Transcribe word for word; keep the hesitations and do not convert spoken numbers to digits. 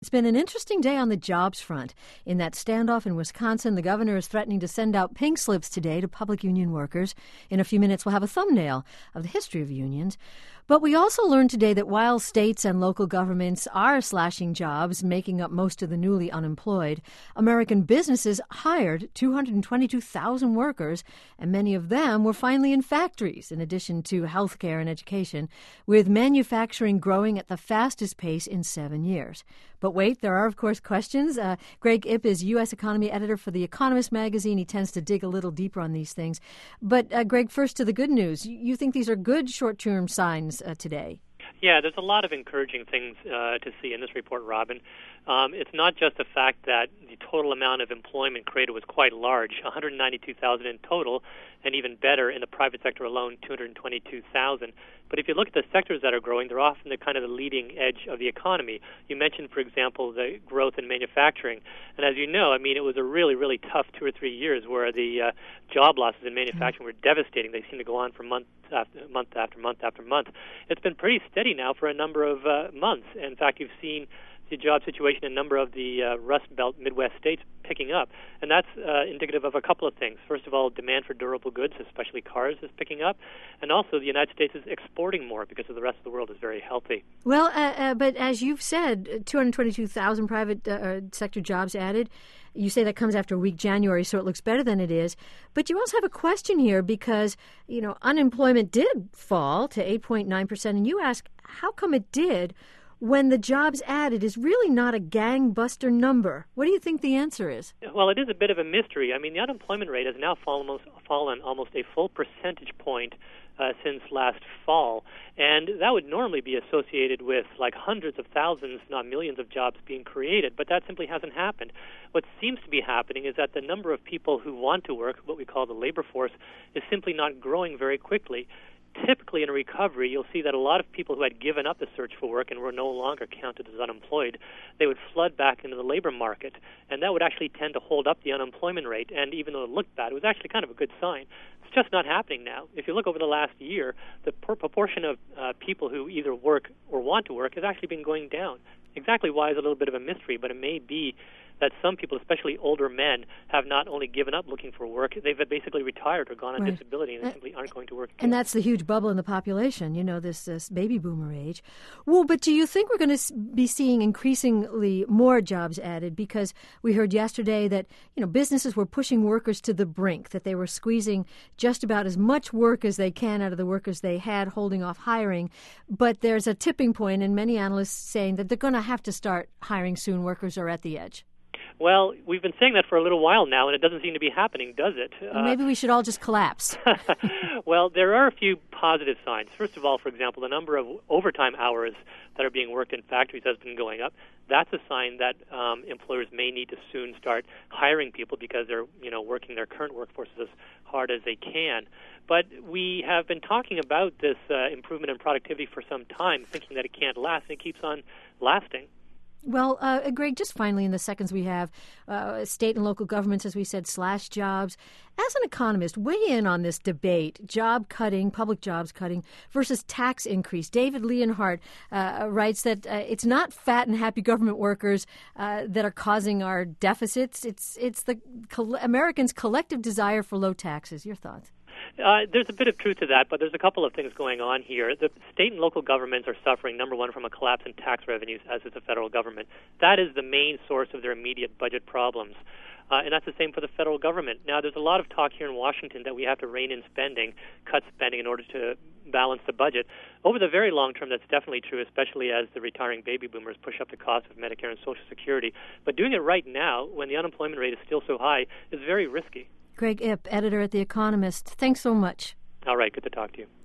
It's been an interesting day on the jobs front. In that standoff in Wisconsin, the governor is threatening to send out pink slips today to public union workers. In a few minutes, we'll have a thumbnail of the history of unions. But we also learned today that while states and local governments are slashing jobs, making up most of the newly unemployed, American businesses hired two hundred twenty-two thousand workers, and many of them were finally in factories, in addition to healthcare and education, with manufacturing growing at the fastest pace in seven years. But wait, there are, of course, questions. Uh, Greg Ip is U S economy editor for The Economist magazine. He tends to dig a little deeper on these things. But, uh, Greg, first to the good news. You think these are good short-term signs uh, today? Yeah, there's a lot of encouraging things uh, to see in this report, Robin. Um, it's not just the fact that the total amount of employment created was quite large, one hundred ninety-two thousand in total, and even better in the private sector alone, two hundred twenty-two thousand. But if you look at the sectors that are growing, they're often the kind of the leading edge of the economy. You mentioned, for example, the growth in manufacturing. And as you know, I mean, it was a really, really tough two or three years where the uh, job losses in manufacturing were devastating. They seem to go on for month after month after month after month. It's been pretty steady now for a number of uh, months. In fact, you've seen the job situation in a number of the uh, Rust Belt Midwest states picking up. And that's uh, indicative of a couple of things. First of all, demand for durable goods, especially cars, is picking up. And also the United States is exporting more because the rest of the world is very healthy. Well, uh, uh, but as you've said, two hundred twenty-two thousand private uh, sector jobs added. You say that comes after a weak January, so it looks better than it is. But you also have a question here because, you know, unemployment did fall to eight point nine percent. And you ask, how come it did when the jobs added is really not a gangbuster number? What do you think the answer is? Well, it is a bit of a mystery. I mean, the unemployment rate has now fallen almost, fallen almost a full percentage point uh, since last fall. And that would normally be associated with like hundreds of thousands, not millions of jobs being created, but that simply hasn't happened. What seems to be happening is that the number of people who want to work, what we call the labor force, is simply not growing very quickly. Typically in a recovery, you'll see that a lot of people who had given up the search for work and were no longer counted as unemployed, they would flood back into the labor market, and that would actually tend to hold up the unemployment rate. And even though it looked bad, it was actually kind of a good sign. It's just not happening now. If you look over the last year, the per- proportion of uh, people who either work or want to work has actually been going down. Exactly why is a little bit of a mystery, but it may be that some people, especially older men, have not only given up looking for work, they've basically retired or gone on right. disability, and they simply aren't going to work again. And that's the huge bubble in the population, you know, this, this baby boomer age. Well, but do you think we're going to be seeing increasingly more jobs added? Because we heard yesterday that, you know, businesses were pushing workers to the brink, that they were squeezing just about as much work as they can out of the workers they had, holding off hiring. But there's a tipping point, and many analysts saying that they're going to have to start hiring soon. Workers are at the edge. Well, we've been saying that for a little while now, and it doesn't seem to be happening, does it? Uh, Maybe we should all just collapse. Well, there are a few positive signs. First of all, for example, the number of overtime hours that are being worked in factories has been going up. That's a sign that um, employers may need to soon start hiring people because they're, you know, working their current workforce as hard as they can. But we have been talking about this uh, improvement in productivity for some time, thinking that it can't last, and it keeps on lasting. Well, uh, Greg, just finally in the seconds we have, uh, state and local governments, as we said, slash jobs. As an economist, weigh in on this debate, job cutting, public jobs cutting versus tax increase. David Leonhardt uh, writes that uh, it's not fat and happy government workers uh, that are causing our deficits. It's, it's the col- Americans' collective desire for low taxes. Your thoughts? Uh, there's a bit of truth to that, but there's a couple of things going on here. The state and local governments are suffering, number one, from a collapse in tax revenues, as is the federal government. That is the main source of their immediate budget problems. Uh, and that's the same for the federal government. Now, there's a lot of talk here in Washington that we have to rein in spending, cut spending in order to balance the budget. Over the very long term, that's definitely true, especially as the retiring baby boomers push up the cost of Medicare and Social Security. But doing it right now, when the unemployment rate is still so high, is very risky. Greg Ip, editor at The Economist. Thanks so much. All right. Good to talk to you.